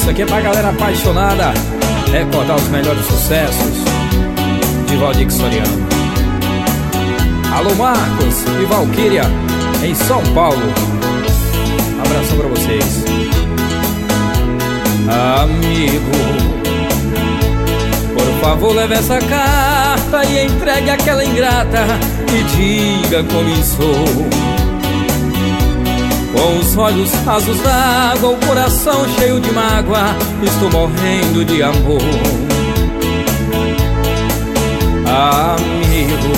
Isso aqui é pra galera apaixonada recordar os melhores sucessos de Valdir Soriano. Alô Marcos e Valquíria em São Paulo. Abração pra vocês. Amigo, por favor leve essa carta e entregue àquela ingrata e diga como estou. Com os olhos rasos d'água, o coração cheio de mágoa, estou morrendo de amor. Amigo,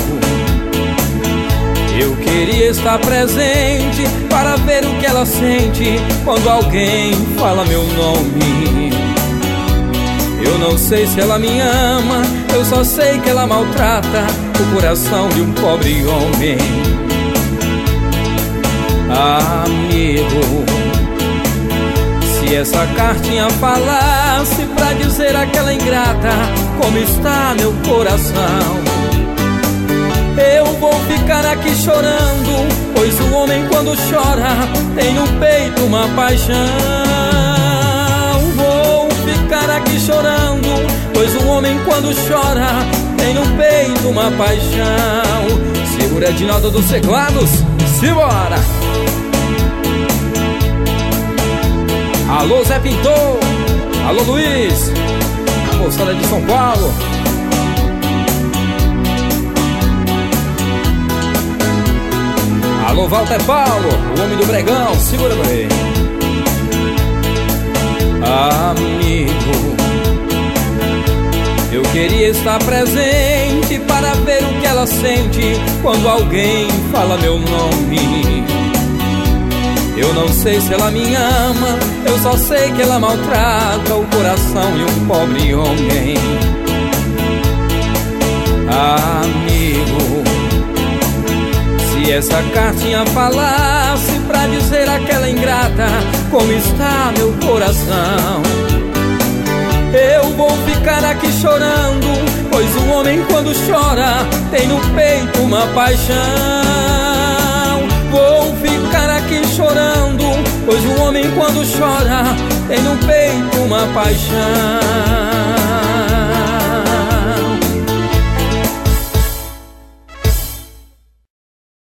eu queria estar presente para ver o que ela sente quando alguém fala meu nome. Eu não sei se ela me ama, eu só sei que ela maltrata o coração de um pobre homem. Amigo, se essa cartinha falasse pra dizer àquela ingrata como está meu coração, eu vou ficar aqui chorando, pois o homem quando chora tem no peito uma paixão. Vou ficar aqui chorando, pois o homem quando chora tem no peito uma paixão. Segura Edinaldo dos teclados, simbora! Alô Zé Pintor, alô Luiz, a moçada de São Paulo. Alô Walter Paulo, o homem do Bregão, segura pra ele. Amigo, eu queria estar presente para ver o que ela sente quando alguém fala meu nome. Eu não sei se ela me ama, eu só sei que ela maltrata o coração de um pobre homem. Amigo, se essa cartinha falasse pra dizer àquela ingrata como está meu coração, eu vou ficar aqui chorando, pois o homem quando chora tem no peito uma paixão. Vou ficar aqui chorando, pois o homem quando chora tem no peito uma paixão.